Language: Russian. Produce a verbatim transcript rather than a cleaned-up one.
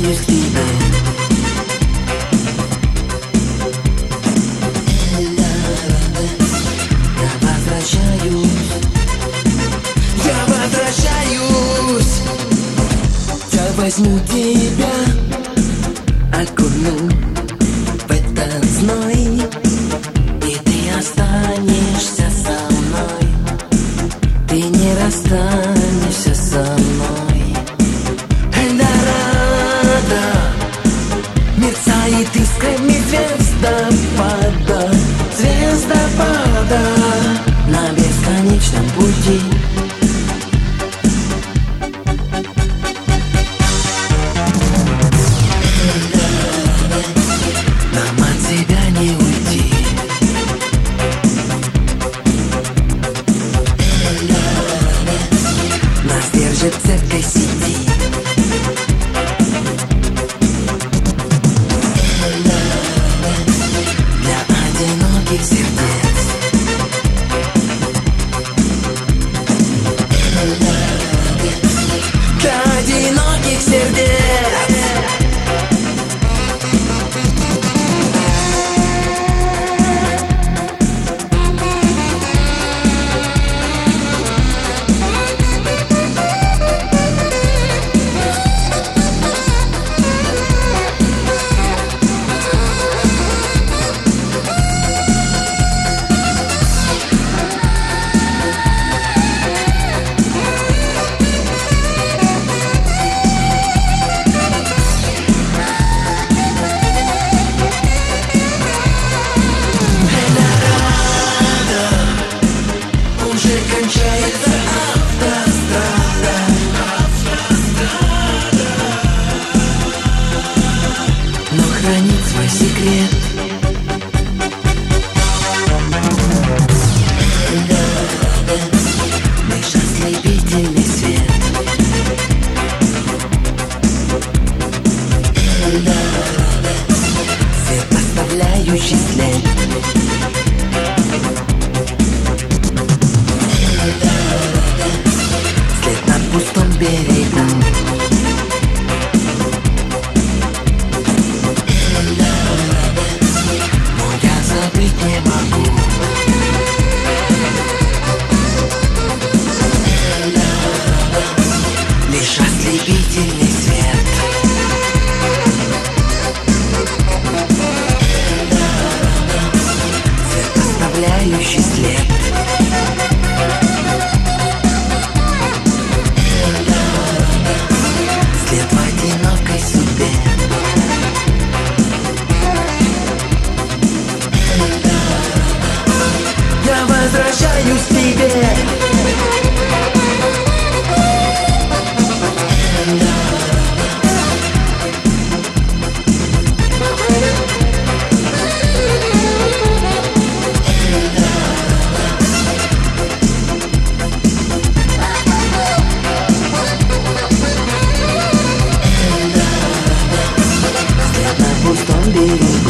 возвращаюсь к тебе. Я возвращаюсь, я возвращаюсь. Я возьму тебя, окуну в этот зной, и ты останешься со мной. Ты не расстанешься со мной. Эльдорадо мерцает искрами звездопада, звездопада на бесконечном пути. Нам от тебя не уйти. Нас держит в цепкой сети. Для одиноких сердец. Для одиноких сердец. Кончается автострада, автострада. Но хранит свой секрет. Лишь ослепительный свет. Свет, оставляющий след. След на пустом берегу. Но я забыть не могу. Лишь ослепительный свет. Свет, оставляющий след. След в одинокой судьбе. Я возвращаюсь к тебе. След на пустом берегу.